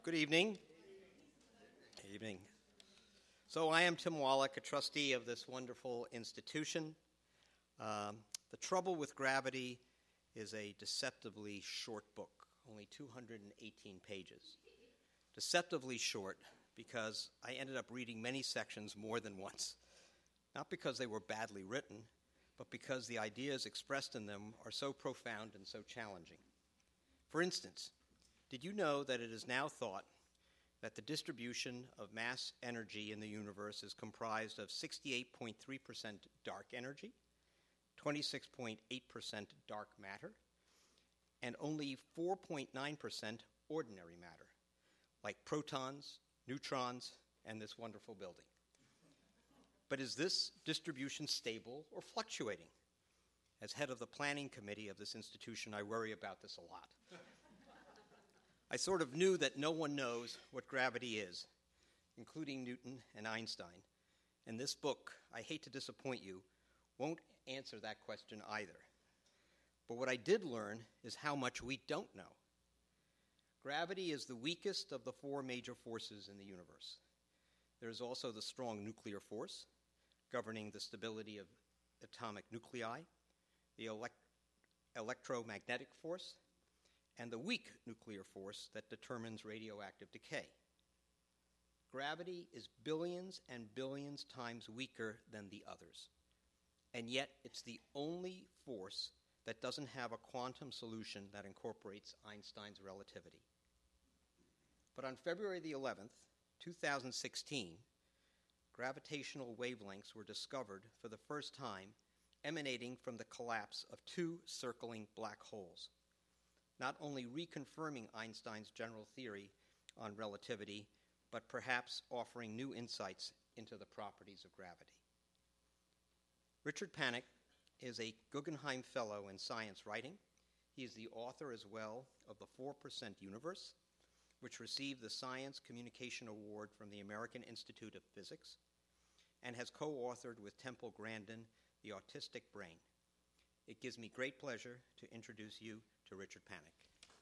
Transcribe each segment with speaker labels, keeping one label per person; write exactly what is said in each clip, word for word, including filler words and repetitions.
Speaker 1: Good evening. Good evening. So I am Tim Wallach, a trustee of this wonderful institution. Um, the Trouble with Gravity is a deceptively short book, only two hundred eighteen pages. Deceptively short because I ended up reading many sections more than once. Not because they were badly written, but because the ideas expressed in them are so profound and so challenging. For instance, did you know that it is now thought that the distribution of mass energy in the universe is comprised of sixty-eight point three percent dark energy, twenty-six point eight percent dark matter, and only four point nine percent ordinary matter, like protons, neutrons, and this wonderful building? But is this distribution stable or fluctuating? As head of the planning committee of this institution, I worry about this a lot. I sort of knew that no one knows what gravity is, including Newton and Einstein. And this book, I hate to disappoint you, won't answer that question either. But what I did learn is how much we don't know. Gravity is the weakest of the four major forces in the universe. There is also the strong nuclear force, governing the stability of atomic nuclei, the elect- electromagnetic force, and the weak nuclear force that determines radioactive decay. Gravity is billions and billions times weaker than the others, and yet it's the only force that doesn't have a quantum solution that incorporates Einstein's relativity. But on February the eleventh, two thousand sixteen, gravitational wavelengths were discovered for the first time emanating from the collapse of two circling black holes, not only reconfirming Einstein's general theory on relativity, but perhaps offering new insights into the properties of gravity. Richard Panik is a Guggenheim Fellow in Science Writing. He is the author as well of The four percent Universe, which received the Science Communication Award from the American Institute of Physics, and has co-authored with Temple Grandin The Autistic Brain. It gives me great pleasure to introduce you to Richard Panik.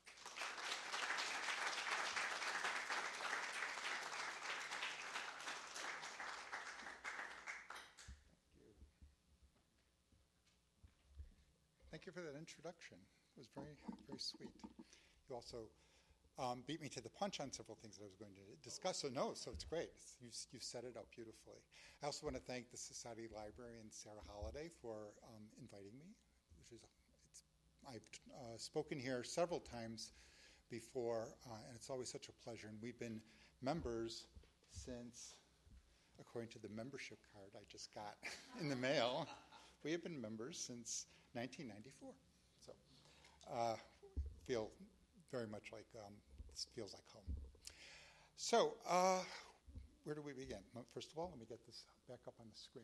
Speaker 2: Thank you for that introduction. It was very, very sweet. You also um, beat me to the punch on several things that I was going to discuss. So no, so it's great. You you set it up beautifully. I also want to thank the Society Librarian, Sarah Holliday, for um, inviting me, which is it's. I've uh, spoken here several times before, uh, and it's always such a pleasure. And we've been members since, according to the membership card I just got in the mail, we have been members since nineteen ninety-four. So, uh, feel very much like um, this feels like home. So, uh, where do we begin? Well, first of all, let me get this back up on the screen.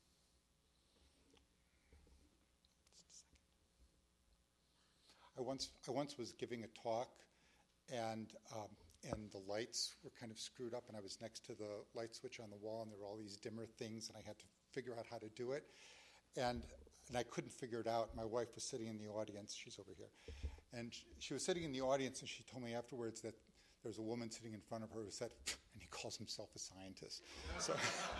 Speaker 2: I once I once was giving a talk, and um, and the lights were kind of screwed up, and I was next to the light switch on the wall, and there were all these dimmer things, and I had to figure out how to do it, and and I couldn't figure it out. My wife was sitting in the audience. She's over here, and she was sitting in the audience, and she told me afterwards that there was a woman sitting in front of her who said, and he calls himself a scientist. So.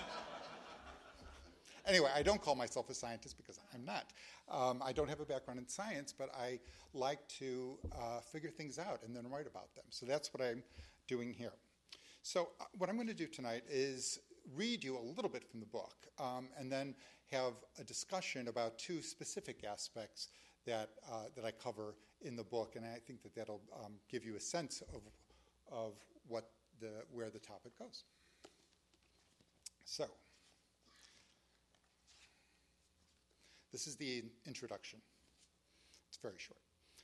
Speaker 2: Anyway, I don't call myself a scientist because I'm not. Um, I don't have a background in science, but I like to uh, figure things out and then write about them. So that's what I'm doing here. So uh, what I'm going to do tonight is read you a little bit from the book um, and then have a discussion about two specific aspects that uh, that I cover in the book, and I think that that'll um, give you a sense of of what the where the topic goes. So. This is the introduction. It's very short.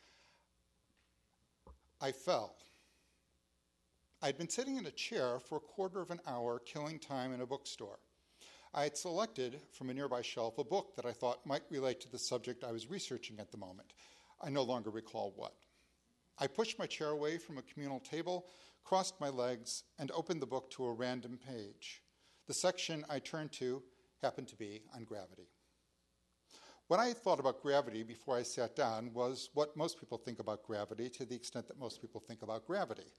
Speaker 2: I fell. I'd been sitting in a chair for a quarter of an hour, killing time in a bookstore. I had selected from a nearby shelf a book that I thought might relate to the subject I was researching at the moment. I no longer recall what. I pushed my chair away from a communal table, crossed my legs, and opened the book to a random page. The section I turned to happened to be on gravity. What I thought about gravity before I sat down was what most people think about gravity, to the extent that most people think about gravity.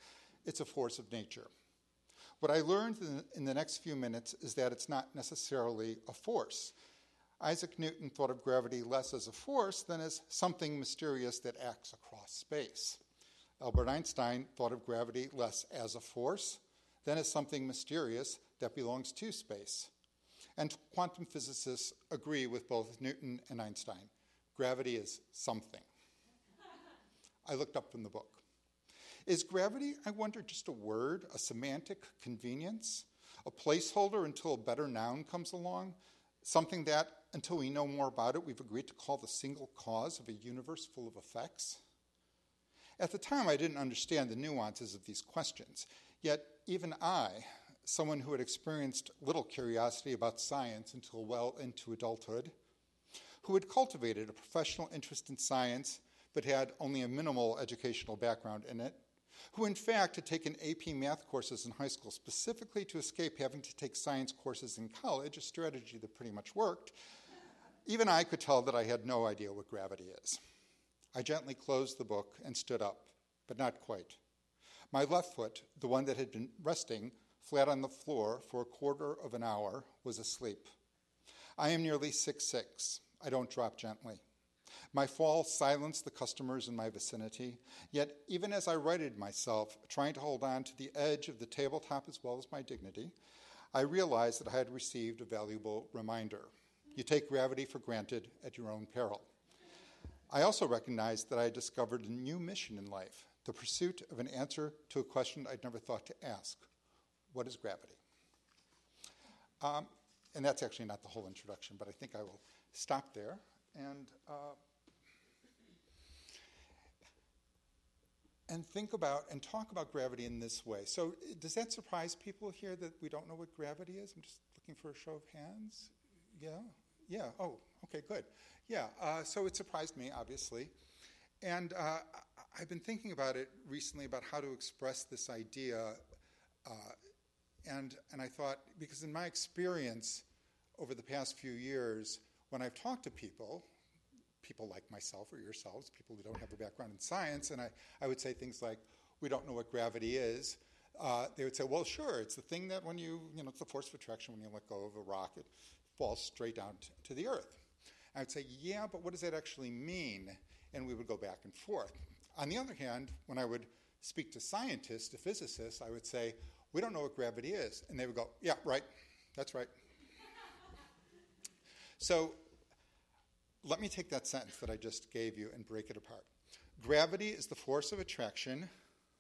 Speaker 2: it's a force of nature. What I learned in, in the next few minutes is that it's not necessarily a force. Isaac Newton thought of gravity less as a force than as something mysterious that acts across space. Albert Einstein thought of gravity less as a force than as something mysterious that belongs to space. And quantum physicists agree with both Newton and Einstein. Gravity is something. I looked up from the book. Is gravity, I wonder, just a word, a semantic convenience, a placeholder until a better noun comes along, something that, until we know more about it, we've agreed to call the single cause of a universe full of effects? At the time, I didn't understand the nuances of these questions, yet even I, someone who had experienced little curiosity about science until well into adulthood, who had cultivated a professional interest in science but had only a minimal educational background in it, who in fact had taken A P math courses in high school specifically to escape having to take science courses in college, a strategy that pretty much worked, even I could tell that I had no idea what gravity is. I gently closed the book and stood up, but not quite. My left foot, the one that had been resting flat on the floor for a quarter of an hour, was asleep. I am nearly six foot six. I don't drop gently. My fall silenced the customers in my vicinity, yet even as I righted myself, trying to hold on to the edge of the tabletop as well as my dignity, I realized that I had received a valuable reminder. You take gravity for granted at your own peril. I also recognized that I had discovered a new mission in life, the pursuit of an answer to a question I'd never thought to ask. What is gravity? Um, and that's actually not the whole introduction, but I think I will stop there and uh, and think about and talk about gravity in this way. So does that surprise people here that we don't know what gravity is? I'm just looking for a show of hands. Yeah? Yeah. Oh, okay, good. Yeah, uh, so it surprised me, obviously. And uh, I've been thinking about it recently, about how to express this idea. Uh, and, and I thought, because in my experience over the past few years, when I've talked to people, people like myself or yourselves, people who don't have a background in science, and I, I would say things like, we don't know what gravity is, uh, they would say, well, sure, it's the thing that when you, you know, it's the force of attraction when you let go of a rock, it falls straight down t- to the earth. I would say, yeah, but what does that actually mean? And we would go back and forth. On the other hand, when I would speak to scientists, to physicists, I would say, we don't know what gravity is. And they would go, yeah, right, that's right. So let me take that sentence that I just gave you and break it apart. Gravity is the force of attraction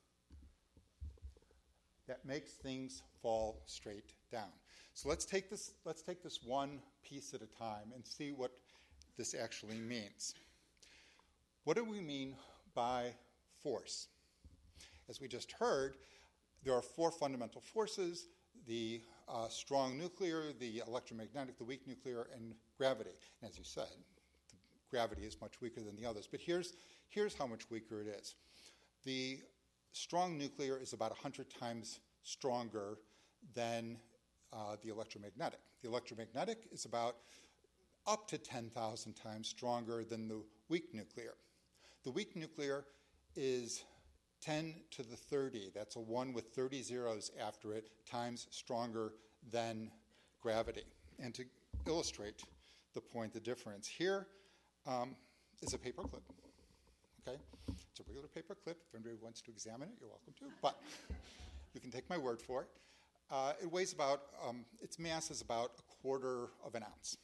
Speaker 2: that makes things fall straight down. So let's take this, let's take this one piece at a time and see what this actually means. What do we mean by force? As we just heard, there are four fundamental forces: the uh, strong nuclear, the electromagnetic, the weak nuclear, and gravity. And as you said, the gravity is much weaker than the others. But here's, here's how much weaker it is. The strong nuclear is about one hundred times stronger than uh, the electromagnetic. The electromagnetic is about up to ten thousand times stronger than the weak nuclear. The weak nuclear is ten to the thirty, that's a one with thirty zeros after it, times stronger than gravity. And to illustrate the point, the difference, here um, is a paper clip. Okay? It's a regular paper clip. If anybody wants to examine it, you're welcome to, but you can take my word for it. Uh, it weighs about, um, its mass is about a quarter of an ounce.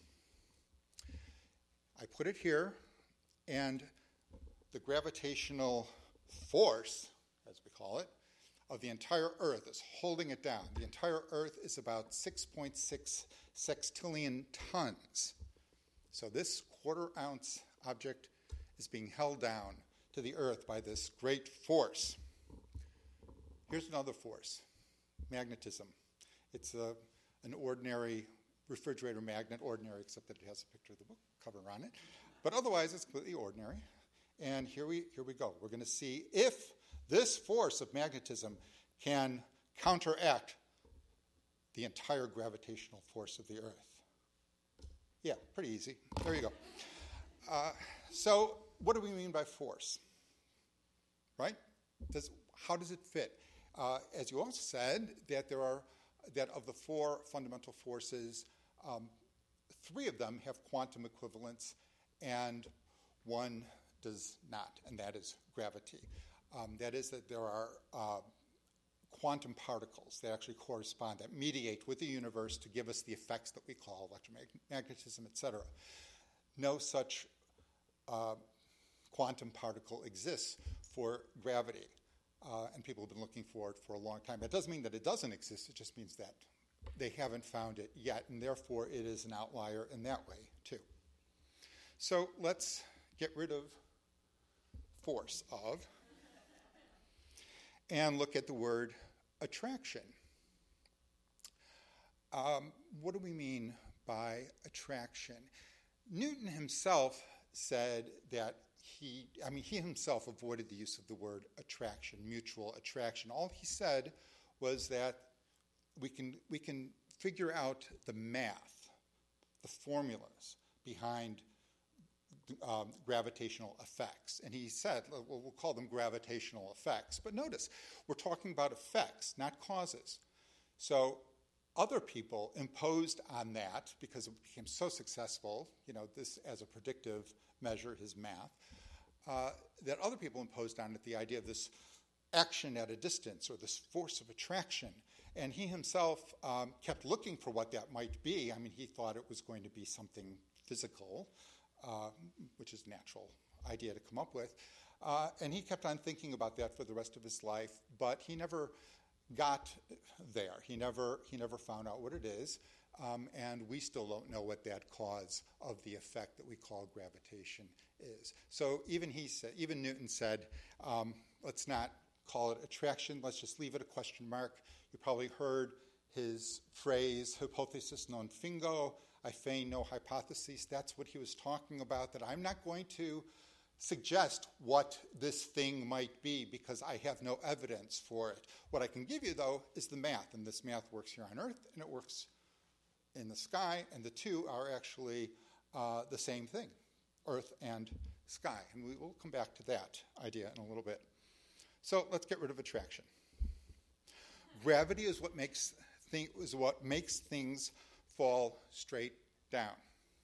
Speaker 2: I put it here, and the gravitational force, as we call it, of the entire Earth is holding it down. The entire Earth is about six point six sextillion tons. So this quarter-ounce object is being held down to the Earth by this great force. Here's another force, magnetism. It's a, an ordinary refrigerator magnet, ordinary except that it has a picture of the book cover on it. But otherwise, it's completely ordinary. And here we here we go. We're going to see if this force of magnetism can counteract the entire gravitational force of the Earth. Yeah, pretty easy. There you go. Uh, so what do we mean by force? Right? Does, how does it fit? Uh, as you also said, that there are, that of the four fundamental forces, um, three of them have quantum equivalence, and one does not, and that is gravity. Um, that is that there are uh, quantum particles that actually correspond, that mediate with the universe to give us the effects that we call electromagnetism, et cetera. No such uh, quantum particle exists for gravity, uh, and people have been looking for it for a long time. That doesn't mean that it doesn't exist, it just means that they haven't found it yet, and therefore it is an outlier in that way, too. So let's get rid of force of and look at the word attraction. Um, what do we mean by attraction? Newton himself said that he, I mean, he himself avoided the use of the word attraction, mutual attraction. All he said was that we can, we can figure out the math, the formulas behind um, gravitational effects. And he said, well, we'll call them gravitational effects. But notice, we're talking about effects, not causes. So other people imposed on that, because it became so successful, you know, this as a predictive measure, his math, uh, that other people imposed on it the idea of this action at a distance or this force of attraction. And he himself um, kept looking for what that might be. I mean, he thought it was going to be something physical, uh, which is a natural idea to come up with. Uh, and he kept on thinking about that for the rest of his life, but he never got there. He never, he never found out what it is, um, and we still don't know what that cause of the effect that we call gravitation is. So even he said, even Newton said, um, let's not call it attraction, let's just leave it a question mark. You probably heard his phrase, hypothesis non fingo, I feign no hypotheses. That's what he was talking about, that I'm not going to suggest what this thing might be because I have no evidence for it. What I can give you, though, is the math, and this math works here on Earth, and it works in the sky, and the two are actually uh, the same thing, Earth and sky. And we will come back to that idea in a little bit. So let's get rid of attraction. Gravity is what makes th- is what makes things fall straight down.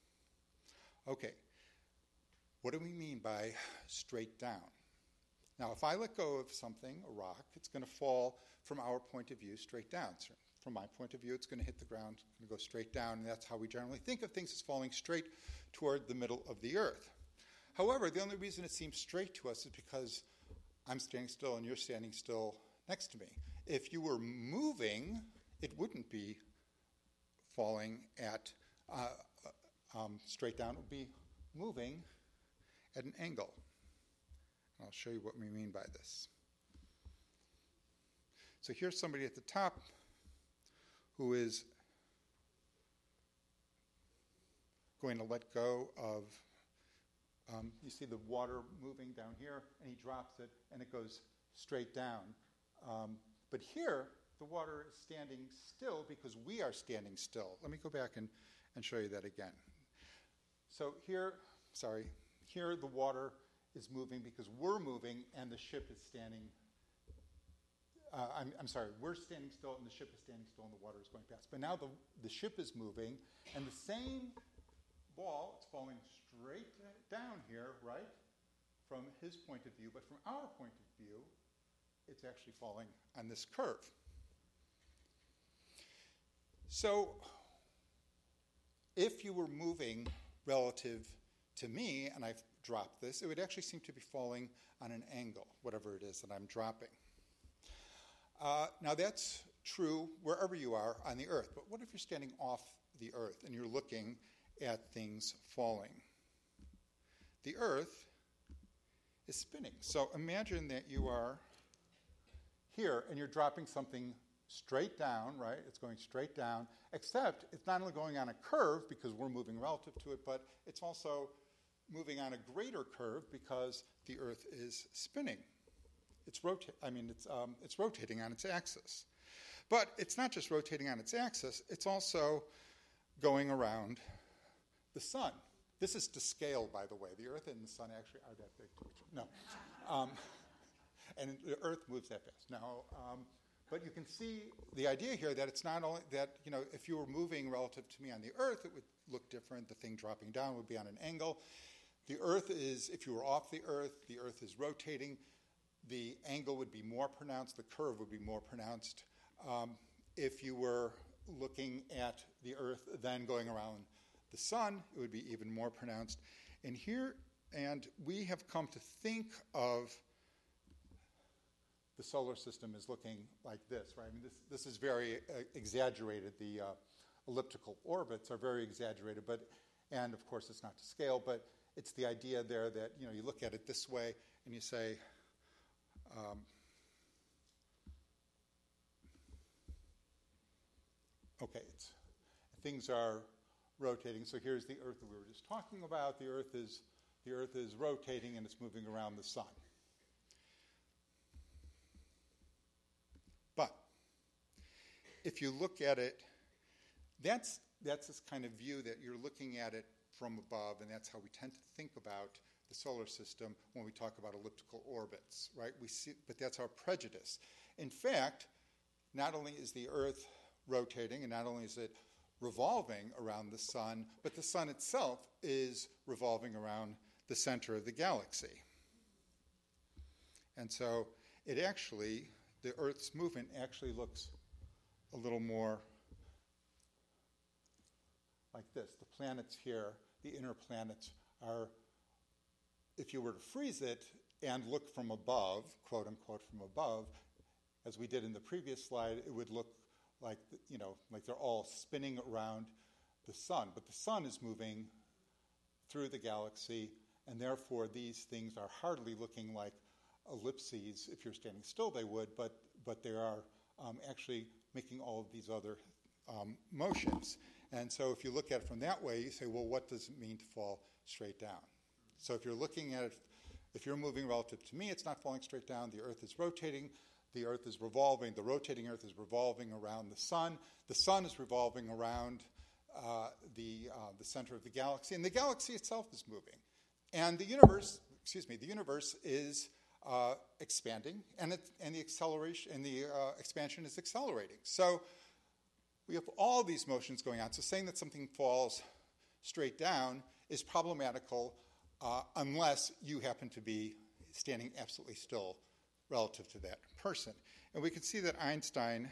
Speaker 2: Okay. What do we mean by straight down? Now, if I let go of something, a rock, it's going to fall from our point of view straight down. So from my point of view, it's going to hit the ground, it's going to go straight down, and that's how we generally think of things, as falling straight toward the middle of the earth. However, the only reason it seems straight to us is because I'm standing still and you're standing still next to me. If you were moving, it wouldn't be falling at uh, um, straight down. It would be moving at an angle. I'll show you what we mean by this. So here's somebody at the top who is going to let go of, um, you see the water moving down here, and he drops it, and it goes straight down. Um, but here, the water is standing still because we are standing still. Let me go back and, and show you that again. So here, sorry, here the water is moving because we're moving and the ship is standing, uh, I'm, I'm sorry, we're standing still and the ship is standing still and the water is going past. But now the, the ship is moving and the same ball, it's falling straight down here, right, from his point of view, but from our point of view, it's actually falling on this curve. So if you were moving relative to me, and I've dropped this, it would actually seem to be falling on an angle, whatever it is that I'm dropping. Uh, now that's true wherever you are on the earth, but what if you're standing off the earth and you're looking at things falling? The earth is spinning. So imagine that you are here and you're dropping something straight down, right? It's going straight down, except it's not only going on a curve because we're moving relative to it, but it's also moving on a greater curve because the Earth is spinning. It's rota- I mean, it's um, it's rotating on its axis. But it's not just rotating on its axis, it's also going around the sun. This is to scale, by the way. The Earth and the sun actually are that big to each other. No. Um, and the Earth moves that fast. Now, um, but you can see the idea here that it's not only that, you know, if you were moving relative to me on the Earth, it would look different. The thing dropping down would be on an angle. The Earth is, if you were off the Earth, the Earth is rotating. The angle would be more pronounced. The curve would be more pronounced. Um, if you were looking at the Earth then going around the sun, it would be even more pronounced. And here, and we have come to think of the solar system as looking like this, right? I mean, this, this is very uh, exaggerated. The uh, elliptical orbits are very exaggerated, but, and of course it's not to scale, but it's the idea there that, you know, you look at it this way and you say, um, okay, it's, things are rotating. So here's the Earth that we were just talking about. The Earth is, the Earth is rotating and it's moving around the sun. But if you look at it, that's, that's this kind of view that you're looking at it from above, and that's how we tend to think about the solar system when we talk about elliptical orbits, right? We see, but that's our prejudice. In fact, not only is the Earth rotating, and not only is it revolving around the sun, but the sun itself is revolving around the center of the galaxy. And so it actually, the Earth's movement actually looks a little more like this. The planets here, the inner planets, are, if you were to freeze it and look from above, quote unquote from above, as we did in the previous slide, it would look like, you know, like they're all spinning around the sun. But the sun is moving through the galaxy, and therefore these things are hardly looking like ellipses. If you're standing still, they would, but, but they are um, actually making all of these other um, motions. And so if you look at it from that way, you say, well, what does it mean to fall straight down? So if you're looking at it, if you're moving relative to me, it's not falling straight down. The Earth is rotating. The Earth is revolving. The rotating Earth is revolving around the sun. The sun is revolving around uh, the, uh, the center of the galaxy. And the galaxy itself is moving. And the universe, excuse me, the universe is uh, expanding, and, it, and the acceleration and the uh, expansion is accelerating. So we have all these motions going on. So saying that something falls straight down is problematical uh, unless you happen to be standing absolutely still relative to that person. And we can see that Einstein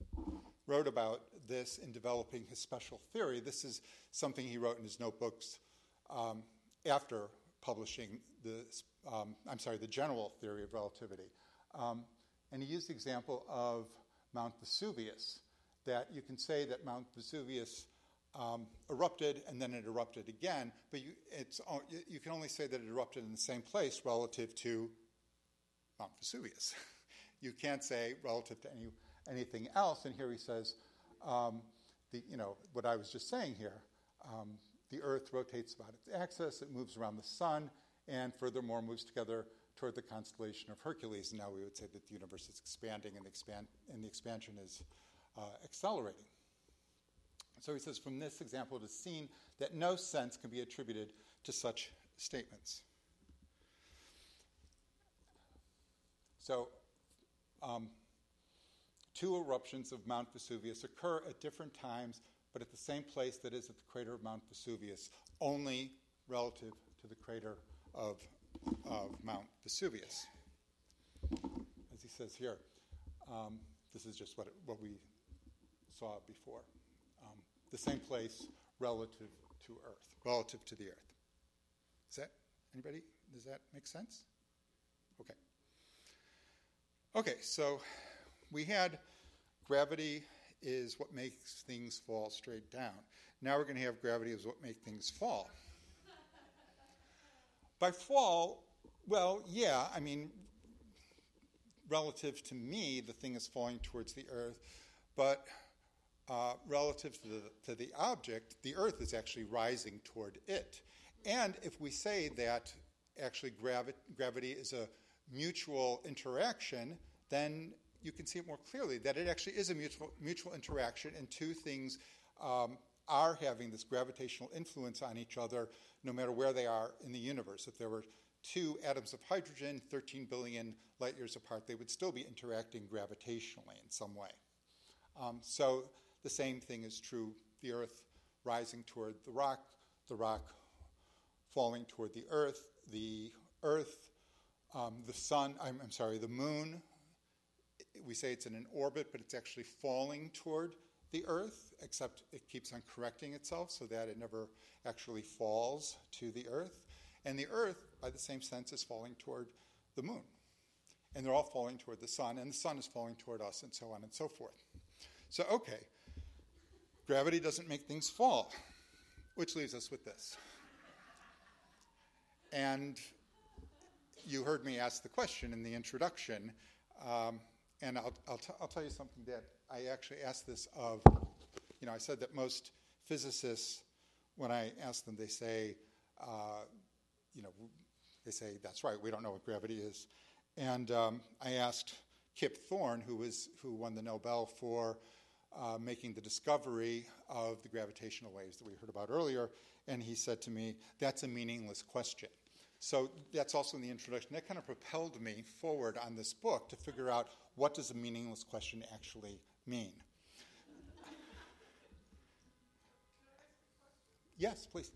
Speaker 2: wrote about this in developing his special theory. This is something he wrote in his notebooks um, after publishing the, um, I'm sorry, the general theory of relativity. Um, and he used the example of Mount Vesuvius, that you can say that Mount Vesuvius um, erupted and then it erupted again, but you, it's, you can only say that it erupted in the same place relative to Mount Vesuvius. You can't say relative to any, anything else. And here he says, um, the, you know, what I was just saying here, um, the Earth rotates about its axis, it moves around the sun, and furthermore moves together toward the constellation of Hercules. And now we would say that the universe is expanding and the, expand, and the expansion is uh, accelerating. So he says, from this example, it is seen that no sense can be attributed to such statements. So, um, two eruptions of Mount Vesuvius occur at different times, but at the same place, that is at the crater of Mount Vesuvius, only relative to the crater of, of Mount Vesuvius. As he says here, um, this is just what, it, what we saw before. Um, the same place relative to Earth, relative to the Earth. Is that, anybody, does that make sense? Okay. Okay, so we had gravity is what makes things fall straight down. Now we're going to have gravity is what makes things fall. By fall, well, yeah, I mean, relative to me, the thing is falling towards the Earth, but uh, relative to the, to the object, the Earth is actually rising toward it. And if we say that actually gravi- gravity is a mutual interaction, then you can see it more clearly, that it actually is a mutual, mutual interaction, and two things um, are having this gravitational influence on each other no matter where they are in the universe. If there were two atoms of hydrogen thirteen billion light years apart, they would still be interacting gravitationally in some way. Um, so the same thing is true, the Earth rising toward the rock, the rock falling toward the Earth, the Earth, um, the sun, I'm, I'm sorry, the moon, we say it's in an orbit, but it's actually falling toward the Earth, except it keeps on correcting itself so that it never actually falls to the Earth. And the Earth, by the same sense, is falling toward the moon. And they're all falling toward the sun, and the sun is falling toward us, and so on and so forth. So, okay, gravity doesn't make things fall, which leaves us with this. And you heard me ask the question in the introduction, um, and I'll, I'll, t- I'll tell you something that I actually asked this of, you know, I said that most physicists, when I ask them, they say, uh, you know, they say, that's right, we don't know what gravity is. And um, I asked Kip Thorne, who was who won the Nobel for uh, making the discovery of the gravitational waves that we heard about earlier, and he said to me, that's a meaningless question. So that's also in the introduction. That kind of propelled me forward on this book to figure out what does a meaningless question actually mean. Yes, please.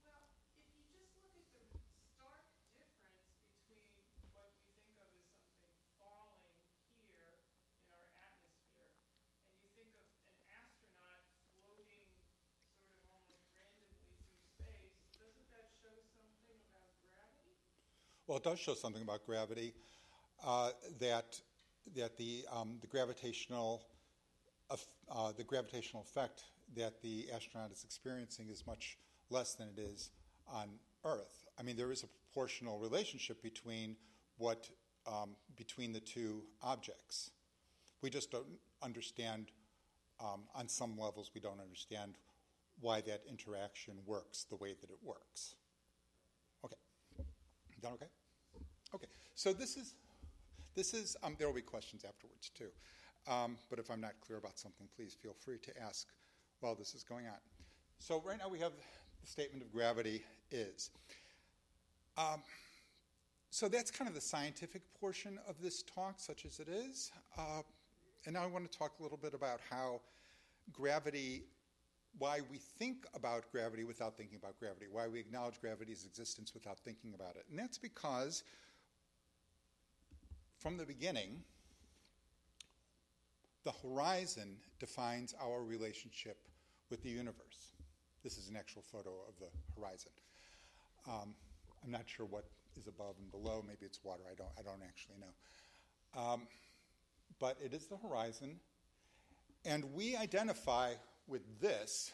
Speaker 2: Well, it does show something about gravity, uh, that that the um, the gravitational uh, the gravitational effect that the astronaut is experiencing is much less than it is on Earth. I mean, there is a proportional relationship between what um, between the two objects. We just don't understand um, on some levels. We don't understand why that interaction works the way that it works. Okay. Is that okay? Okay. So this is, this is. Um, there will be questions afterwards too. Um, but if I'm not clear about something, please feel free to ask while this is going on. So right now we have the statement of gravity is. Um, so that's kind of the scientific portion of this talk, such as it is. Uh, and now I want to talk a little bit about how gravity, why we think about gravity without thinking about gravity, why we acknowledge gravity's existence without thinking about it. And that's because from the beginning, the horizon defines our relationship with the universe. This is an actual photo of the horizon. Um, I'm not sure what is above and below. Maybe it's water. I don't, I don't actually know. Um, but it is the horizon. And we identify with this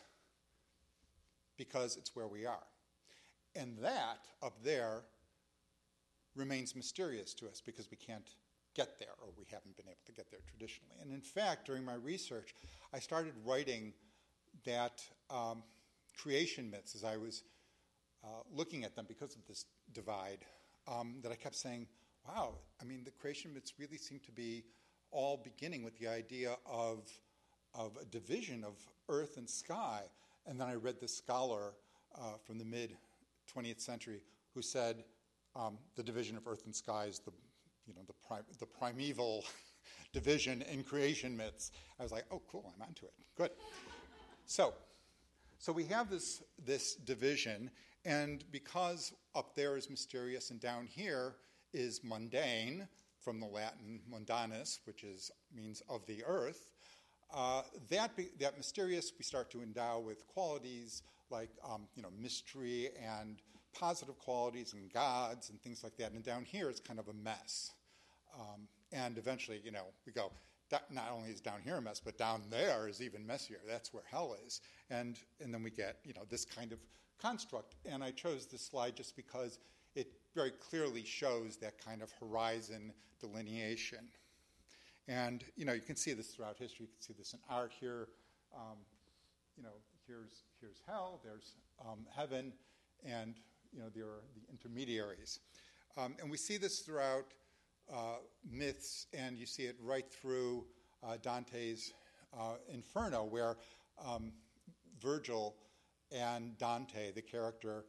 Speaker 2: because it's where we are. And that up there remains mysterious to us because we can't get there, or we haven't been able to get there traditionally. And in fact, during my research, I started writing that um, creation myths as I was uh, looking at them because of this divide, um, that I kept saying, wow, I mean, the creation myths really seem to be all beginning with the idea of, of a division of earth and sky. And then I read this scholar uh, from the mid-twentieth century who said um, the division of earth and sky is the you know, the, prim- the primeval division in creation myths. I was like, oh, cool, I'm onto it. Good. So, so we have this, this division, and because up there is mysterious and down here is mundane, from the Latin mundanus, which is means of the earth, uh, that, be, that mysterious we start to endow with qualities like um, you know, mystery and positive qualities and gods and things like that. And down here it's kind of a mess. Um, and eventually, you know, we go, that not only is down here a mess, but down there is even messier. That's where hell is. And and then we get, you know, this kind of construct. And I chose this slide just because it very clearly shows that kind of horizon delineation. And, you know, you can see this throughout history. You can see this in art here. Um, you know, here's here's hell, there's um, heaven, and, you know, there are the intermediaries. Um, and we see this throughout Uh, myths, and you see it right through uh, Dante's uh, Inferno, where um, Virgil and Dante, the character,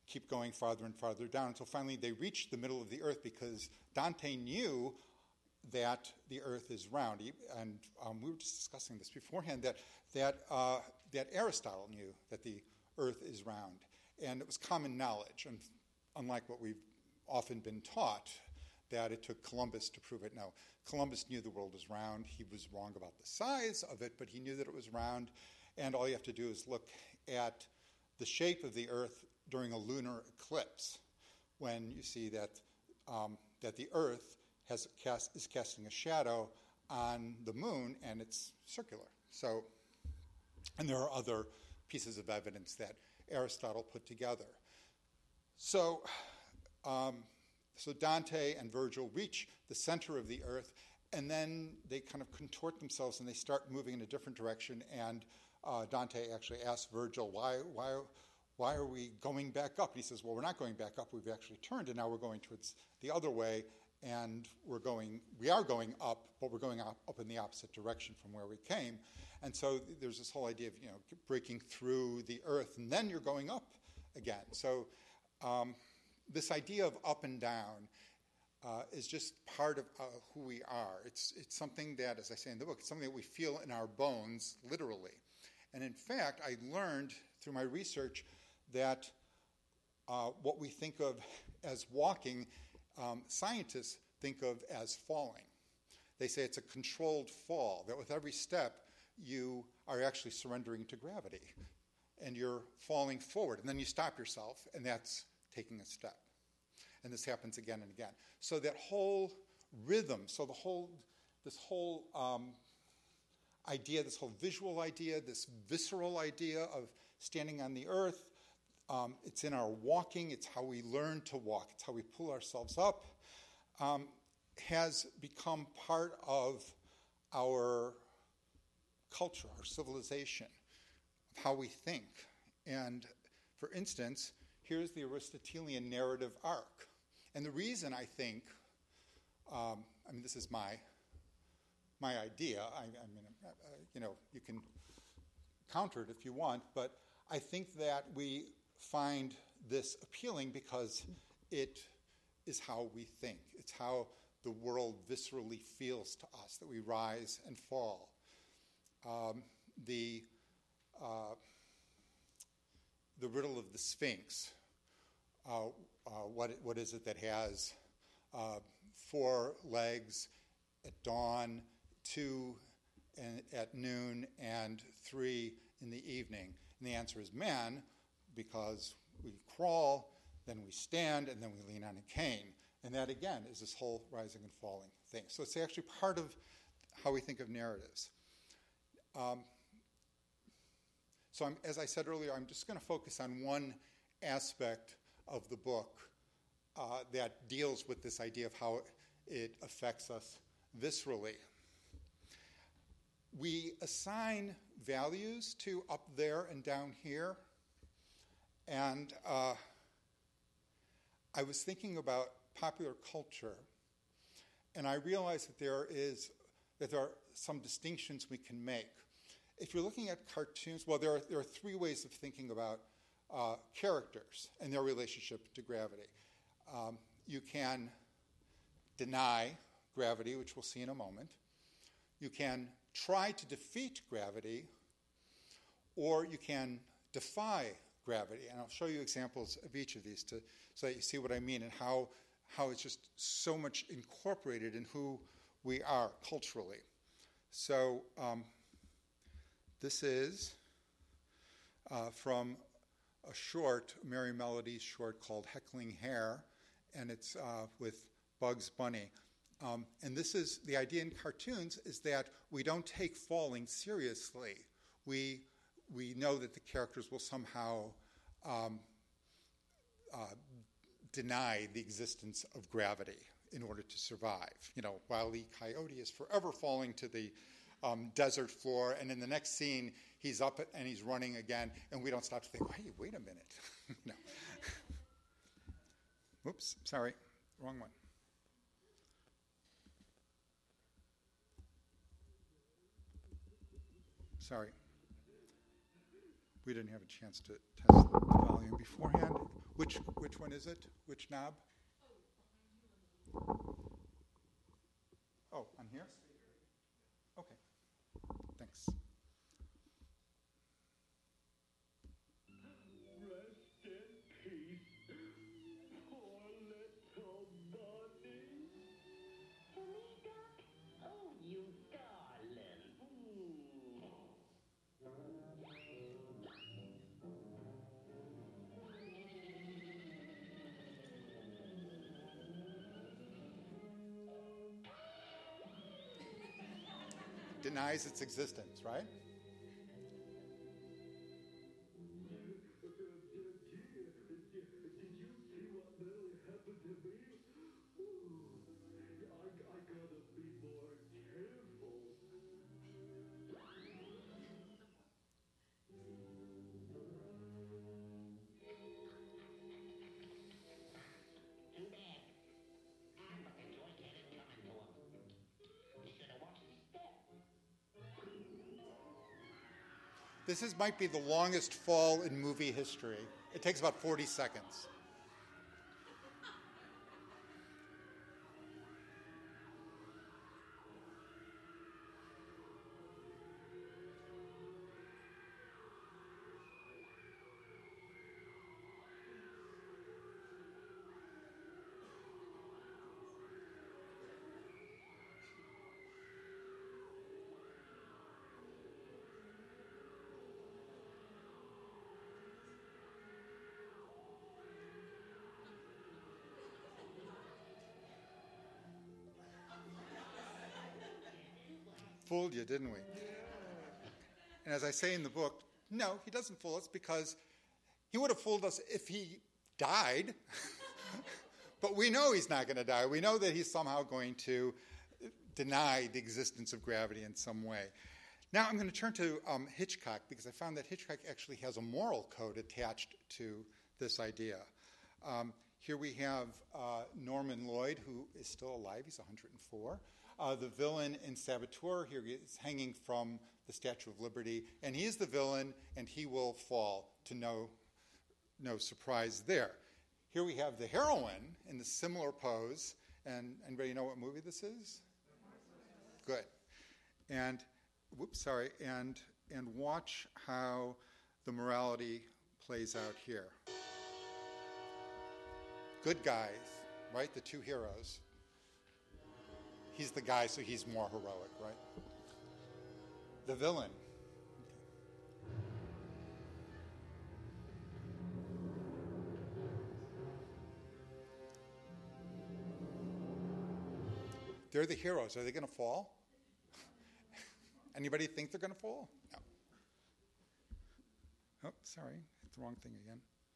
Speaker 2: keep going farther and farther down until finally they reach the middle of the earth, because Dante knew that the earth is round. He, and um, we were just discussing this beforehand, that, that, uh, that Aristotle knew that the earth is round. And it was common knowledge, and unlike what we've often been taught, that it took Columbus to prove it. No, Columbus knew the world was round. He was wrong about the size of it, but he knew that it was round. And all you have to do is look at the shape of the earth during a lunar eclipse, when you see that um, that the earth has cast, is casting a shadow on the moon, and it's circular. So, and there are other pieces of evidence that Aristotle put together. So, um, so Dante and Virgil reach the center of the earth, and then they kind of contort themselves and they start moving in a different direction. And uh, Dante actually asks Virgil, why, why, why are we going back up? And he says, well, we're not going back up. We've actually turned, and now we're going towards the other way, and we're going, we are going up, but we're going up, up in the opposite direction from where we came. And so there's this whole idea of, you know, breaking through the earth, and then you're going up again. So um, this idea of up and down uh, is just part of uh, who we are. It's, it's something that, as I say in the book, it's something that we feel in our bones, literally. And in fact, I learned through my research that uh, what we think of as walking, um, scientists think of as falling. They say it's a controlled fall, that with every step, you are actually surrendering to gravity, and you're falling forward, and then you stop yourself, and that's taking a step. And this happens again and again. So that whole rhythm, so the whole, this whole um, idea, this whole visual idea, this visceral idea of standing on the earth, um, it's in our walking, it's how we learn to walk, it's how we pull ourselves up, um, has become part of our culture, our civilization, of how we think. And for instance, here's the Aristotelian narrative arc. And the reason I think, um, I mean, this is my my idea. I, I mean, uh, you know, you can counter it if you want, but I think that we find this appealing because it is how we think. It's how the world viscerally feels to us, that we rise and fall. Um, the uh, the riddle of the Sphinx. Uh, uh, what what is it that has uh, four legs at dawn, two and, at noon, and three in the evening? And the answer is man, because we crawl, then we stand, and then we lean on a cane. And that, again, is this whole rising and falling thing. So it's actually part of how we think of narratives. Um, so I'm, as I said earlier, I'm just going to focus on one aspect of the book uh, that deals with this idea of how it affects us viscerally. We assign values to up there and down here, and uh, I was thinking about popular culture, and I realized that there is that there are some distinctions we can make. If you're looking at cartoons, well, there are there are three ways of thinking about uh, characters and their relationship to gravity. Um, you can deny gravity, which we'll see in a moment. You can try to defeat gravity, or you can defy gravity. And I'll show you examples of each of these to, so that you see what I mean and how, how it's just so much incorporated in who we are culturally. So um, this is uh, from a short, Mary Melody's short called Heckling Hare, and it's uh, with Bugs Bunny. Um, and this is, the idea in cartoons is that we don't take falling seriously. We, we know that the characters will somehow um, uh, deny the existence of gravity in order to survive. You know, Wile E. Coyote is forever falling to the um, desert floor, and in the next scene, he's up and he's running again, and we don't stop to think, hey, wait a minute. No. Oops, sorry, wrong one. Sorry. We didn't have a chance to test the volume beforehand. Which which one is it? Which knob? Oh, on here? Okay. Thanks.
Speaker 3: Rest in peace, poor little bunny. For me, Doc? Oh, you darling.
Speaker 2: Denies its existence, right? This is, might be the longest fall in movie history. It takes about forty seconds. Fooled you, didn't we? And as I say in the book, no, he doesn't fool us because he would have fooled us if he died. But we know he's not going to die. We know that he's somehow going to deny the existence of gravity in some way. Now I'm going to turn to um, Hitchcock because I found that Hitchcock actually has a moral code attached to this idea. Um, here we have uh, Norman Lloyd, who is still alive. He's one hundred four. Uh, the villain in Saboteur here is hanging from the Statue of Liberty, and he is the villain, and he will fall to no, no surprise there. Here we have the heroine in the similar pose, and anybody know what movie this is? Good. And, whoops, sorry, and and watch how the morality plays out here. Good guys, right? The two heroes. He's the guy, so he's more heroic, right? The villain. They're the heroes. Are they going to fall? Anybody think they're going to fall? No. Oh, sorry. Hit the wrong thing again.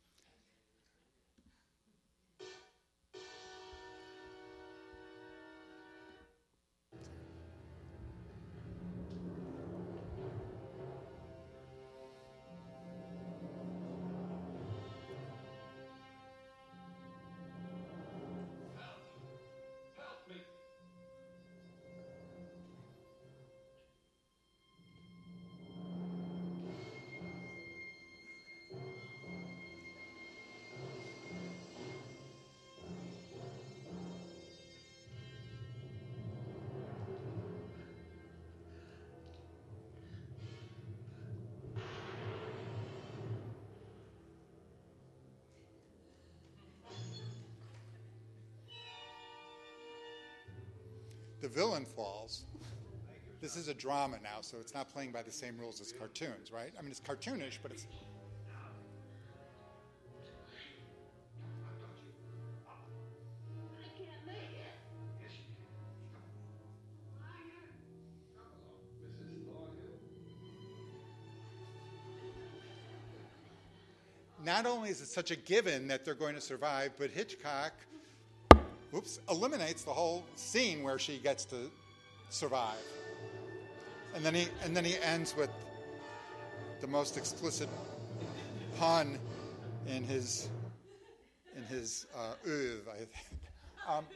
Speaker 2: The villain falls. This is a drama now, so it's not playing by the same rules as cartoons, right? I mean, it's cartoonish, but it's... Not only is it such a given that they're going to survive, but Hitchcock, oops, eliminates the whole scene where she gets to survive. And then he and then he ends with the most explicit pun in his in his uh, oeuvre, I think. Um,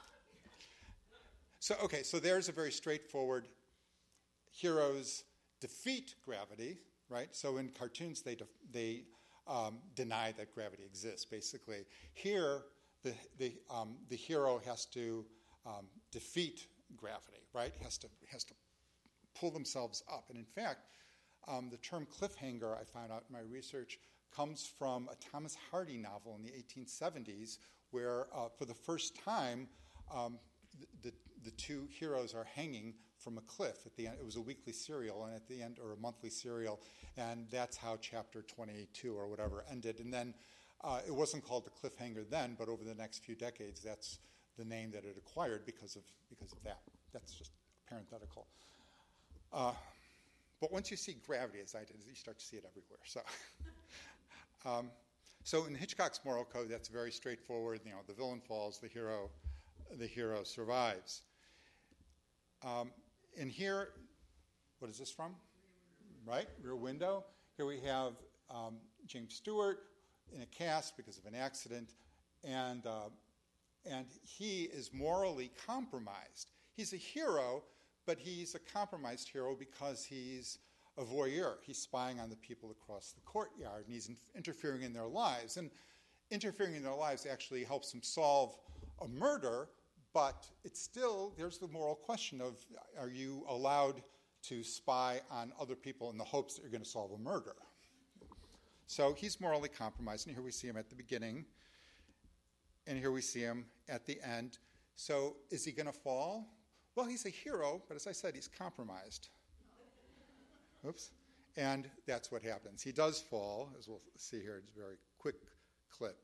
Speaker 2: so okay, so there's a very straightforward heroes defeat gravity, right? So in cartoons they def- they um, deny that gravity exists, basically. Here, the, the, um, the hero has to um, defeat gravity, right? Has to, has to pull themselves up. And in fact, um, the term cliffhanger, I found out in my research, comes from a Thomas Hardy novel in the eighteen seventies, where uh, for the first time, um, the, the, the two heroes are hanging from a cliff at the end. It was a weekly serial, and at the end, or a monthly serial, and that's how chapter twenty-two or whatever ended. And then uh, it wasn't called the cliffhanger then, but over the next few decades, that's the name that it acquired because of because of that. That's just parenthetical. Uh, but once you see gravity, as I did, you start to see it everywhere. So, um, so in Hitchcock's moral code, that's very straightforward. You know, the villain falls, the hero, the hero survives. Um, and here, what is this from? Right, Rear Window. Here we have um, James Stewart in a cast because of an accident, and uh, and he is morally compromised. He's a hero, but he's a compromised hero because he's a voyeur. He's spying on the people across the courtyard, and he's in- interfering in their lives. And interfering in their lives actually helps him solve a murder, but it's still, there's the moral question of, are you allowed to spy on other people in the hopes that you're going to solve a murder? So he's morally compromised, and here we see him at the beginning, and here we see him at the end. So is he going to fall? Well, he's a hero, but as I said, he's compromised. Oops. And that's what happens. He does fall, as we'll see here. It's a very quick clip.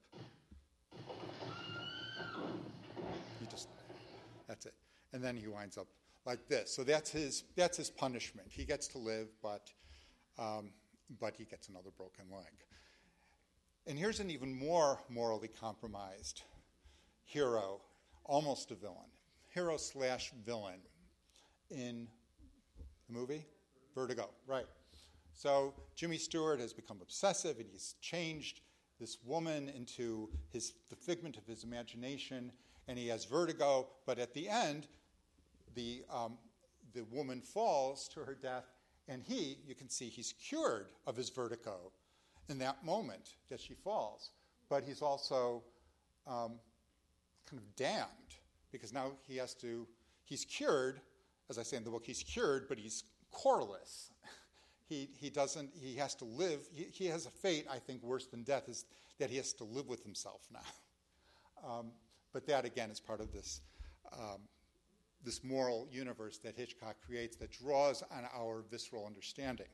Speaker 2: He just, that's it. And then he winds up like this. So that's his that's his punishment. He gets to live, but um, but he gets another broken leg. And here's an even more morally compromised hero, almost a villain. Hero slash villain in the movie Vertigo, right. So Jimmy Stewart has become obsessive, and he's changed this woman into his the figment of his imagination, and he has vertigo, but at the end, the um, the woman falls to her death, and he, you can see he's cured of his vertigo in that moment that she falls. But he's also um, kind of damned, because now he has to, he's cured, as I say in the book, he's cured, but he's coreless. he he doesn't, he has to live, he, he has a fate, I think, worse than death, is that he has to live with himself now. Um, but that, again, is part of this um, this moral universe that Hitchcock creates that draws on our visceral understanding.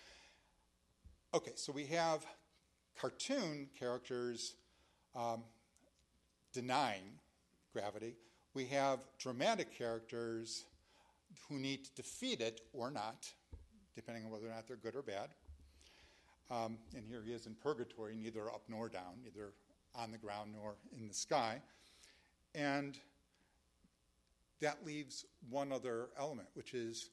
Speaker 2: Okay, so we have cartoon characters um, denying gravity. We have dramatic characters who need to defeat it or not, depending on whether or not they're good or bad. Um, and here he is in purgatory, neither up nor down, neither on the ground nor in the sky. And that leaves one other element, which is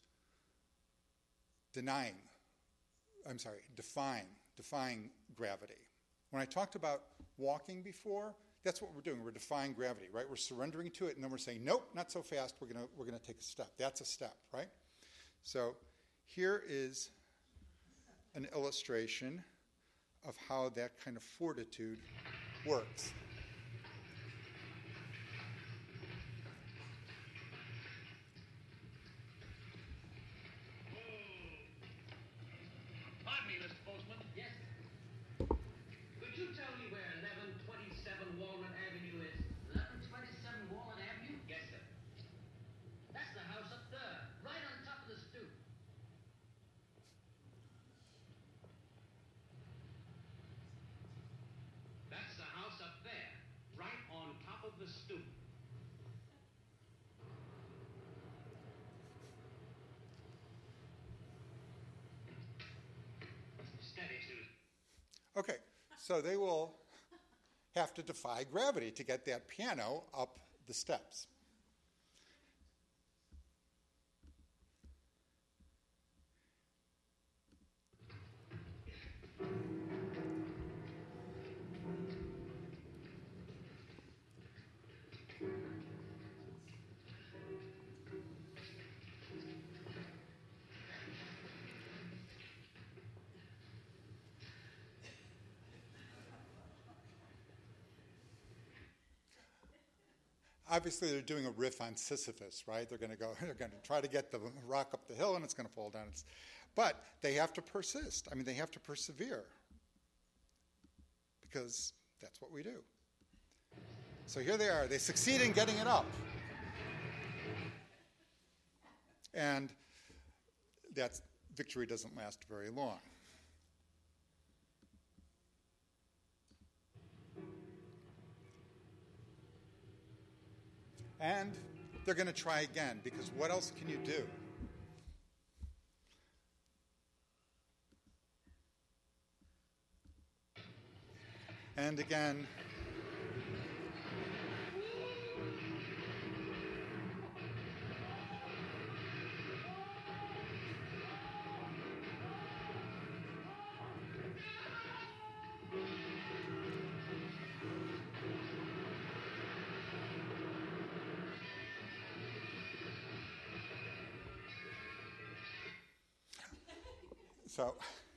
Speaker 2: denying, I'm sorry, defying, defying gravity. When I talked about walking before, that's what we're doing. We're defying gravity, right? We're surrendering to it, and then we're saying, nope, not so fast. We're going we're gonna take a step. That's a step, right? So here is an illustration of how that kind of fortitude works.
Speaker 3: Pardon me, Mister Postman. Yes, sir. Could you tell me where eleven twenty-seven Walnut Avenue is? eleven twenty-seven Walnut Avenue? Yes, sir. That's the house up there, right on top of the stoop. That's the house up there, right on top of the stoop. Steady, Susan.
Speaker 2: Okay, so they will have to defy gravity to get that piano up the steps. obviously they're doing a riff on Sisyphus, right? They're going to go, they're going to try to get the rock up the hill and it's going to fall down. It's, but they have to persist. I mean, they have to persevere because that's what we do. So here they are. They succeed in getting it up. And that victory doesn't last very long. And they're going to try again, because what else can you do? And again, So,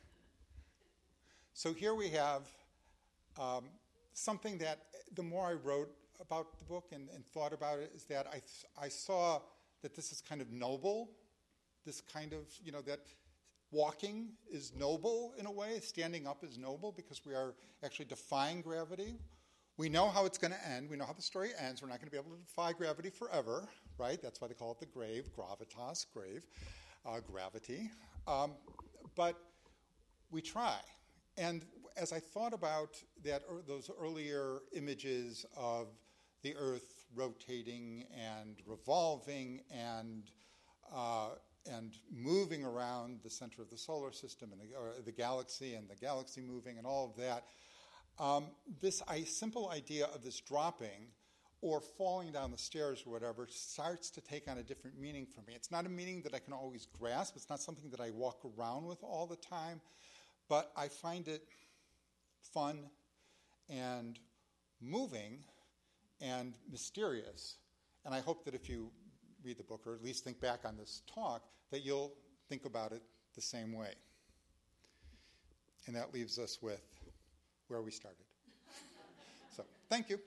Speaker 2: so here we have um, something that the more I wrote about the book and, and thought about it is that I, I saw that this is kind of noble, this kind of, you know, that walking is noble in a way, standing up is noble because we are actually defying gravity. We know how it's going to end. We know how the story ends. We're not going to be able to defy gravity forever, right? That's why they call it the grave, gravitas, grave, uh, gravity. Um, But we try. And as I thought about that, er, those earlier images of the Earth rotating and revolving and uh, and moving around the center of the solar system and the, or the galaxy and the galaxy moving and all of that, um, this I, simple idea of this dropping or falling down the stairs or whatever starts to take on a different meaning for me. It's not a meaning that I can always grasp. It's not something that I walk around with all the time. But I find it fun and moving and mysterious. And I hope that if you read the book or at least think back on this talk, that you'll think about it the same way. And that leaves us with where we started. So, thank you.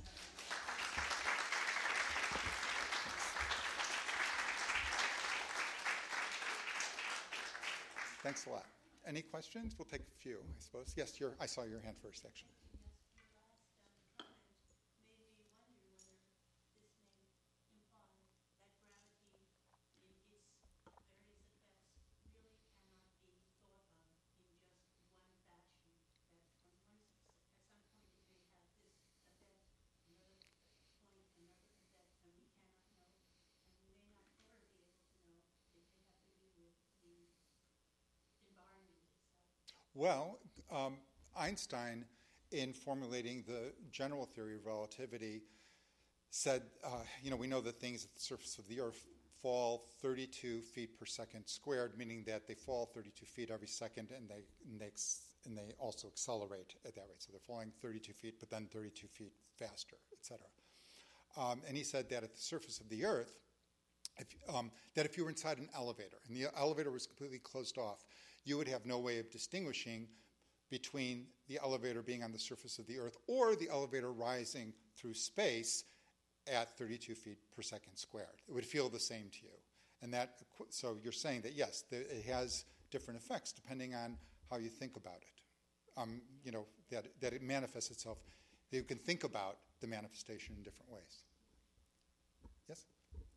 Speaker 2: Thanks a lot. Any questions? We'll take a few, I suppose. Yes, you're, I saw your hand first, actually. Well, um, Einstein, in formulating the general theory of relativity, said, uh, you know, we know that things at the surface of the Earth fall thirty-two feet per second squared, meaning that they fall thirty-two feet every second, and they and they, and they also accelerate at that rate. So they're falling thirty-two feet, but then thirty-two feet faster, et cetera. Um, and he said that at the surface of the Earth, if, um, that if you were inside an elevator, and the elevator was completely closed off, you would have no way of distinguishing between the elevator being on the surface of the Earth or the elevator rising through space at thirty-two feet per second squared. It would feel the same to you. And that, so you're saying that, yes, it has different effects depending on how you think about it. Um, you know, that, that it manifests itself. That you can think about the manifestation in different ways. Yes?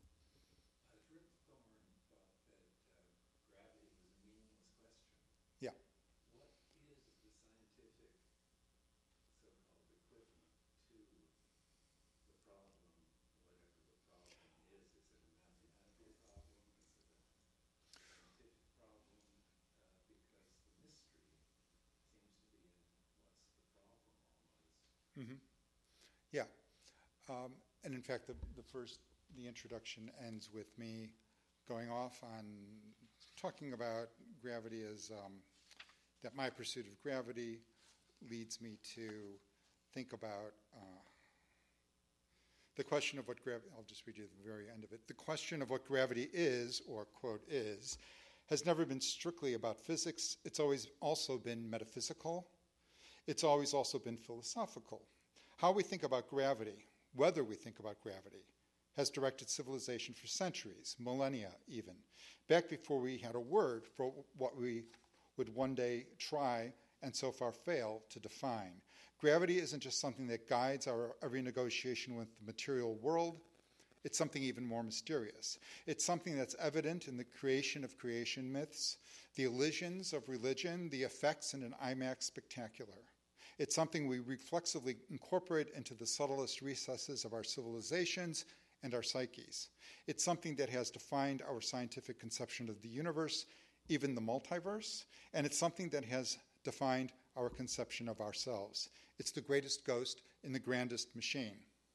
Speaker 2: Yeah.
Speaker 4: What is the scientific so-called equivalent to the problem, whatever the problem is? Is it a mathematical problem? Is it a scientific problem? Uh, because the mystery seems to be in what's the problem almost.
Speaker 2: Mm-hmm. Yeah. Um, and in fact, the, the first, the introduction ends with me going off on talking about gravity as um, that my pursuit of gravity leads me to think about uh, the question of what gravity, I'll just read you the very end of it. The question of what gravity is, or quote, is, has never been strictly about physics. It's always also been metaphysical. It's always also been philosophical. How we think about gravity, whether we think about gravity, has directed civilization for centuries, millennia even, back before we had a word for what we would one day try and so far fail to define. Gravity isn't just something that guides our every negotiation with the material world. It's something even more mysterious. It's something that's evident in the creation of creation myths, the elisions of religion, the effects in an IMAX spectacular. It's something we reflexively incorporate into the subtlest recesses of our civilizations and our psyches. It's something that has defined our scientific conception of the universe, even the multiverse, and it's something that has defined our conception of ourselves. It's the greatest ghost in the grandest machine.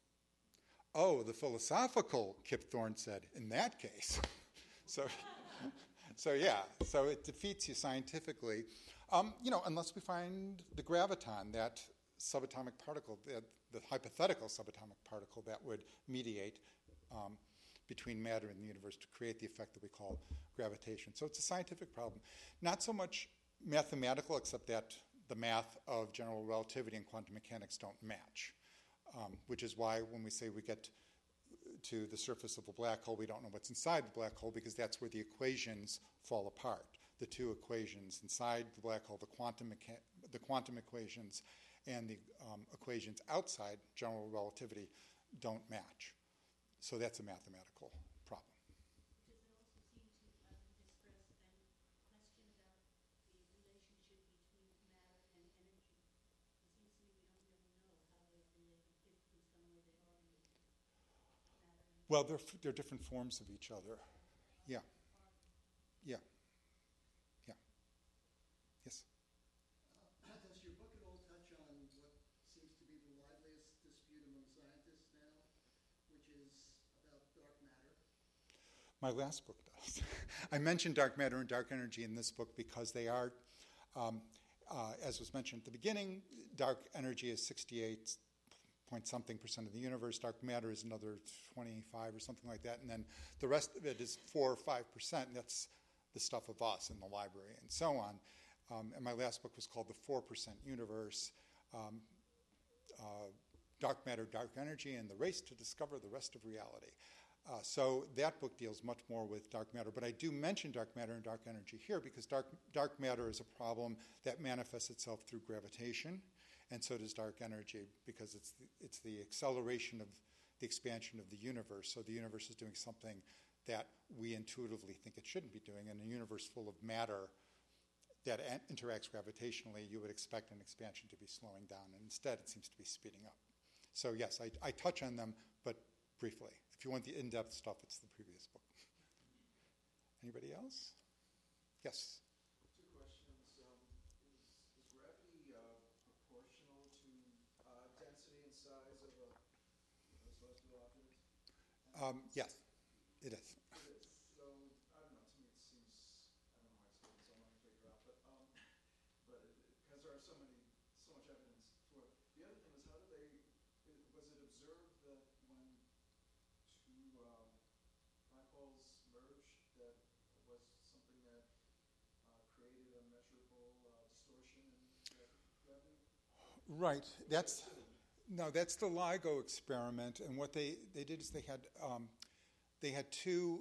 Speaker 2: Oh, the philosophical, Kip Thorne said, in that case. so, so yeah, so it defeats you scientifically, um, you know, unless we find the graviton, that subatomic particle, the, the hypothetical subatomic particle that would mediate um, between matter and the universe to create the effect that we call gravitation. So it's a scientific problem. Not so much mathematical, except that the math of general relativity and quantum mechanics don't match. Um, which is why when we say we get to the surface of a black hole, we don't know what's inside the black hole, because that's where the equations fall apart. The two equations inside the black hole, the quantum, mecha- the quantum equations and the um, equations outside general relativity don't match. So that's a mathematical problem.
Speaker 5: Does it also seem to uh, express then question about the relationship between matter and energy? It seems to me we don't really know how they're related, if in some way they are related. Matter and
Speaker 2: Well, they're, f- they're different forms of each other. Yeah. Yeah. Yeah. Yes?
Speaker 6: Uh, does your book at all touch on what seems to be the liveliest dispute among scientists now, which is about dark matter?
Speaker 2: My last book does. I mentioned dark matter and dark energy in this book because they are, um, uh, as was mentioned at the beginning, dark energy is sixty-eight point something percent of the universe. Dark matter is another twenty-five or something like that. And then the rest of it is four or five percent. And that's the stuff of us in the library and so on. Um, and my last book was called The four percent Universe. Um, uh, dark matter, dark energy, and the race to discover the rest of reality. Uh, so that book deals much more with dark matter. But I do mention dark matter and dark energy here because dark, dark matter is a problem that manifests itself through gravitation, and so does dark energy because it's the, it's the acceleration of the expansion of the universe. So the universe is doing something that we intuitively think it shouldn't be doing. In a universe full of matter that an- interacts gravitationally, you would expect an expansion to be slowing down, and instead it seems to be speeding up. So yes, I, I touch on them, but briefly. If you want the in-depth stuff, it's the previous book. Anybody else? Yes?
Speaker 4: Two questions. Um, is, is gravity uh, proportional to uh, density and size of a, a celestial object?
Speaker 2: Um, yes, it is.
Speaker 4: It is. So, I don't know, to me it seems, I don't know why it's taken so long to figure out, but um, but because there are so many, so much evidence for it. The other thing is, how did they, it, was it observed that when two um, black holes merged, that was something that uh, created a measurable uh, distortion in gravity?
Speaker 2: Right. That's no. That's the LIGO experiment, and what they, they did is they had um, they had two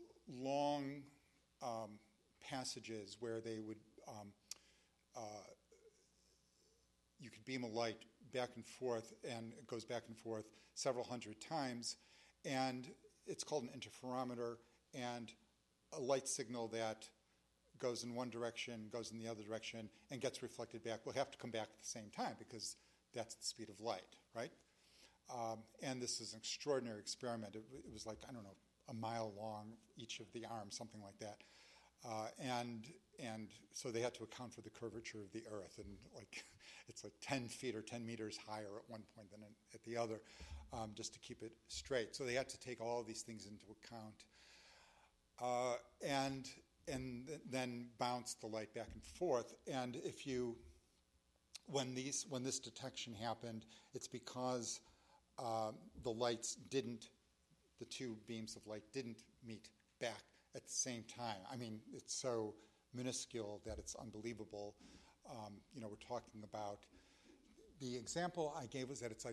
Speaker 2: long um, passages where they would um, uh, you could beam a light back and forth, and it goes back and forth several hundred times, and it's called an interferometer, and a light signal that goes in one direction, goes in the other direction, and gets reflected back will have to come back at the same time because that's the speed of light, right? Um, and this is an extraordinary experiment. It, it was like, I don't know, a mile long, each of the arms, something like that. Uh, and and so they had to account for the curvature of the Earth, and like it's like ten feet or ten meters higher at one point than at the other, um, just to keep it straight. So they had to take all of these things into account, uh, and and then bounce the light back and forth. And if you, when these when this detection happened, it's because um, the lights didn't, the two beams of light didn't meet back at the same time. I mean, it's so minuscule that it's unbelievable. Um, you know, we're talking about, the example I gave was that it's like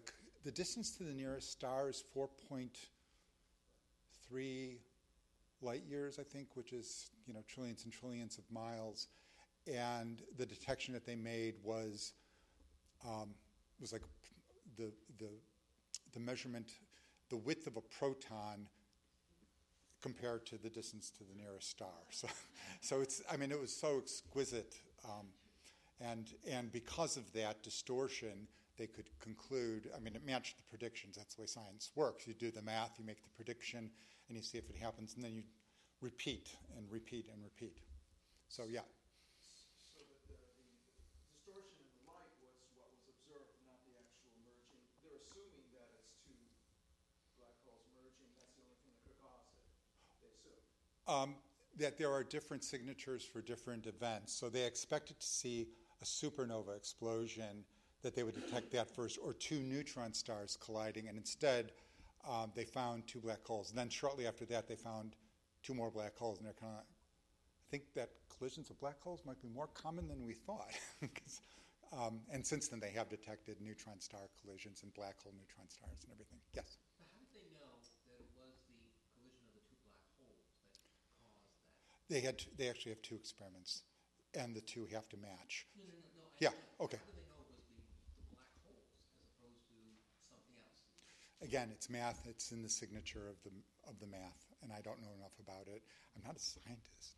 Speaker 2: the distance to the nearest star is four point three light years, I think, which is, you know, trillions and trillions of miles. And the detection that they made was um, was like the the the measurement, the width of a proton compared to the distance to the nearest star. So, so it's, I mean, it was so exquisite. Um, and and because of that distortion, they could conclude, I mean, it matched the predictions. That's the way science works. You do the math, you make the prediction, and you see if it happens, and then you repeat and repeat and repeat. So, yeah.
Speaker 4: So that the, the distortion in the light was what was observed, not the actual merging. They're assuming that it's two black holes merging. That's the only thing that could cause it, they assume.
Speaker 2: Um, that there are different signatures for different events. So they expected to see a supernova explosion, that they would detect that first, or two neutron stars colliding, and instead um, they found two black holes. And then shortly after that, they found two more black holes, and they're kind of, I think that collisions of black holes might be more common than we thought. um, and since then, they have detected neutron star collisions and black hole neutron stars and everything. Yes?
Speaker 7: But how did they know that it was the collision of the two black holes that caused that?
Speaker 2: They had. They actually have two experiments, and the two have to match.
Speaker 7: No, no, no, no. I
Speaker 2: Yeah,
Speaker 7: know.
Speaker 2: okay.
Speaker 7: How did they know it was the, the black holes as opposed to something else?
Speaker 2: Again, it's math. It's in the signature of the of the math, and I don't know enough about it. I'm not a scientist.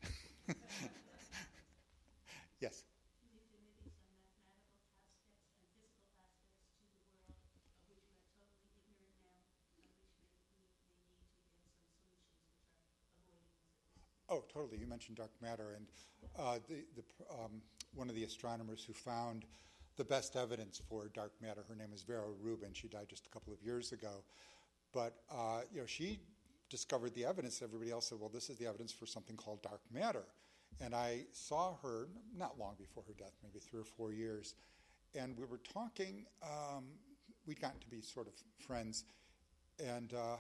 Speaker 2: Yes.
Speaker 5: Is it admitting some mathematical aspects and physical aspects to the world of which we are totally ignorant now, and which may, we may need to get some solutions which are avoiding us at this point?
Speaker 2: Oh, totally. You mentioned dark matter, and uh, the the um, one of the astronomers who found the best evidence for dark matter. Her name is Vera Rubin. She died just a couple of years ago, but uh, you know she discovered the evidence. Everybody else said, "Well, this is the evidence for something called dark matter." And I saw her not long before her death, maybe three or four years, and we were talking. Um, we'd gotten to be sort of friends, and uh,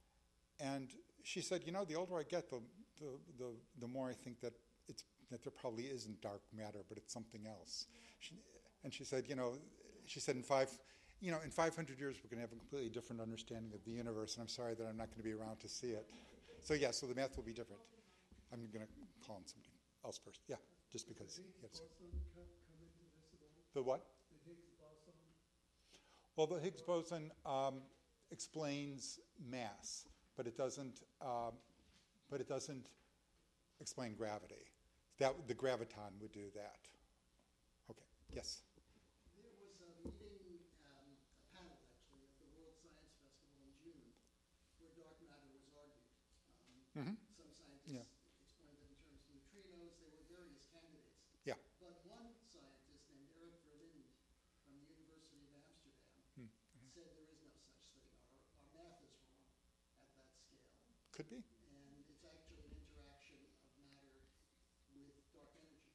Speaker 2: and she said, "You know, the older I get, the the the, the more I think that it's that there probably isn't dark matter, but it's something else." She, and she said, "You know," she said, "in five." You know, in five hundred years, we're going to have a completely different understanding of the universe, and I'm sorry that I'm not going to be around to see it. So, yeah, so the math will be different. I'm going to call on somebody else first. Yeah, just because.
Speaker 8: Does the Higgs
Speaker 2: Yes.
Speaker 8: boson come, come into this at all?
Speaker 2: The what?
Speaker 8: The Higgs boson?
Speaker 2: Well, the Higgs boson um, explains mass, but it doesn't. Um, but it doesn't explain gravity. That the graviton would do that. Okay. Yes.
Speaker 6: There was a meeting, um, a panel actually, at the World Science Festival in June, where dark matter was argued. Um,
Speaker 2: Mm-hmm.
Speaker 6: Some scientists
Speaker 2: Yeah.
Speaker 6: explained it in terms of neutrinos. There were various candidates.
Speaker 2: Yeah.
Speaker 6: But one scientist named Eric Verlinde from the University of Amsterdam
Speaker 2: Hmm.
Speaker 6: said there is no such thing. Our, our math is wrong at that scale.
Speaker 2: Could be.
Speaker 6: And it's actually an interaction of matter with dark energy.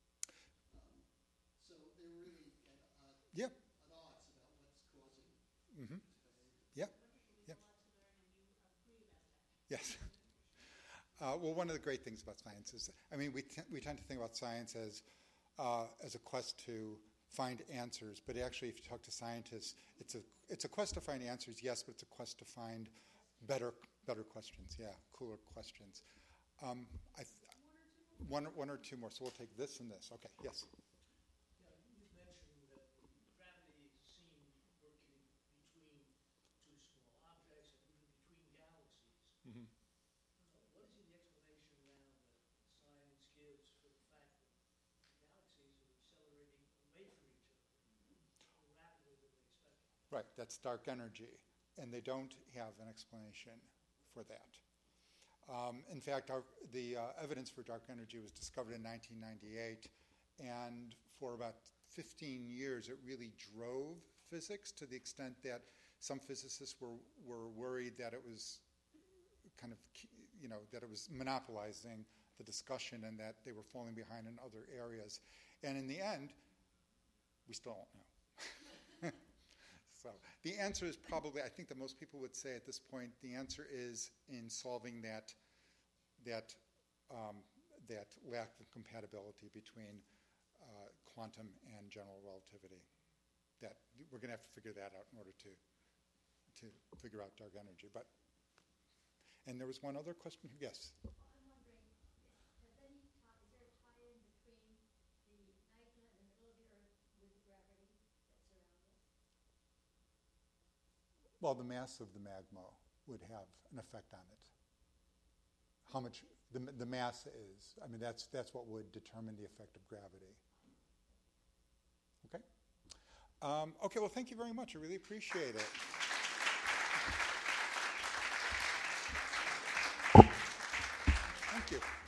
Speaker 6: Um, so they're really at, uh,
Speaker 2: Yeah.
Speaker 6: at odds about what's causing
Speaker 2: Mm-hmm.
Speaker 6: this behavior.
Speaker 2: Yeah.
Speaker 5: There's
Speaker 2: Yeah.
Speaker 5: a lot to learn, and you agree about that.
Speaker 2: Yes. Uh, well, one of the great things about science is, I mean, we, t- we tend to think about science as uh, as a quest to find answers, but actually, if you talk to scientists, it's a it's a quest to find answers, yes, but it's a quest to find better better questions, yeah, cooler questions. Um, I th- one one or two more, so we'll take this and this. Okay, yes.
Speaker 9: Yeah, you mentioned that the gravity is seen working between two small objects and even between galaxies.
Speaker 2: Mm-hmm.
Speaker 9: Uh, what is the explanation now that science gives for the fact that galaxies are accelerating away from each other more rapidly than we expected?
Speaker 2: Right, that's dark energy, and they don't have an explanation for that. Um, in fact, our, the uh, evidence for dark energy was discovered in nineteen ninety-eight, and for about fifteen years, it really drove physics to the extent that some physicists were, were worried that it was kind of, you know, that it was monopolizing the discussion and that they were falling behind in other areas. And in the end, we still don't know. So the answer is probably, I think that most people would say at this point, the answer is in solving that that um, that lack of compatibility between uh, quantum and general relativity. That we're going to have to figure that out in order to to figure out dark energy. But and there was one other question. Yes.
Speaker 5: I'm wondering, is, has any tie, is there a tie-in between the magma in the middle of the Earth with the gravity that surrounds us?
Speaker 2: Well, the mass of the magma would have an effect on it. How much the, the mass is, I mean, that's, that's what would determine the effect of gravity. Okay? Um, okay, well, thank you very much. I really appreciate it. Thank you.